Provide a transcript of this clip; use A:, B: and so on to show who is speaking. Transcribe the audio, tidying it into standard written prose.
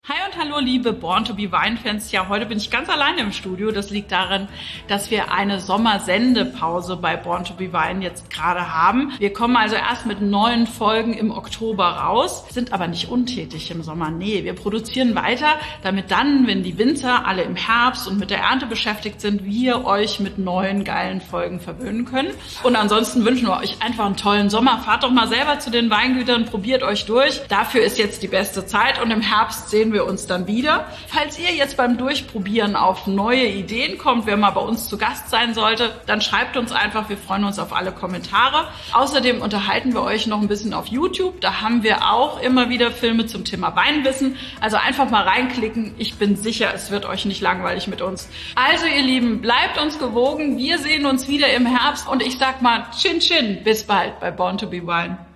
A: Hi und hallo liebe Born to be Wine-Fans. Ja, heute bin ich ganz alleine im Studio. Das liegt daran, dass wir eine Sommersendepause bei Born to be Wine jetzt gerade haben. Wir kommen also erst mit neuen Folgen im Oktober raus, sind aber nicht untätig im Sommer. Nee, wir produzieren weiter, damit dann, wenn die Winzer alle im Herbst und mit der Ernte beschäftigt sind, wir euch mit neuen geilen Folgen verwöhnen können. Und ansonsten wünschen wir euch einfach einen tollen Sommer. Fahrt doch mal selber zu den Weingütern, probiert euch durch. Dafür ist jetzt die beste Zeit und im Herbst sehen wir uns dann wieder. Falls ihr jetzt beim Durchprobieren auf neue Ideen kommt, wer mal bei uns zu Gast sein sollte, dann schreibt uns einfach. Wir freuen uns auf alle Kommentare. Außerdem unterhalten wir euch noch ein bisschen auf YouTube. Da haben wir auch immer wieder Filme zum Thema Weinwissen. Also einfach mal reinklicken. Ich bin sicher, es wird euch nicht langweilig mit uns. Also ihr Lieben, bleibt uns gewogen. Wir sehen uns wieder im Herbst und ich sag mal Chin Chin. Bis bald bei Born to be Wine.